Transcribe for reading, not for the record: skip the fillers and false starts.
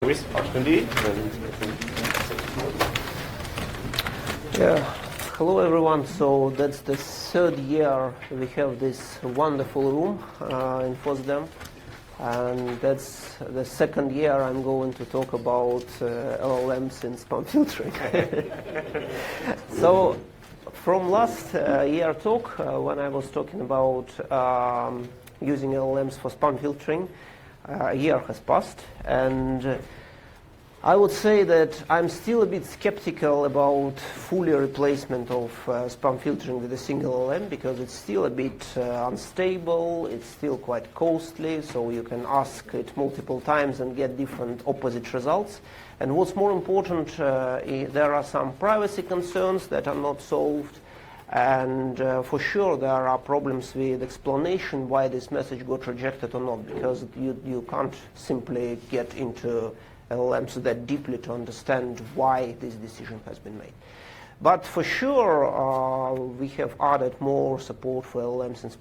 Chris, Ashkendi. Yeah. Hello everyone. So that's the third year we have this wonderful room in FOSDEM, and that's the second year I'm going to talk about LLMs in spam filtering. So from last year talk, when I was talking about using LLMs for spam filtering, a year has passed, and I would say that I'm still a bit skeptical about fully replacement of spam filtering with a single LLM, because it's still a bit unstable, it's still quite costly, so you can ask it multiple times and get different opposite results. And what's more important, there are some privacy concerns that are not solved, and for sure there are problems with explanation why this message got rejected or not, because you can't simply get into LLMs that deeply to understand why this decision has been made. But for sure, we have added more support for LLMs in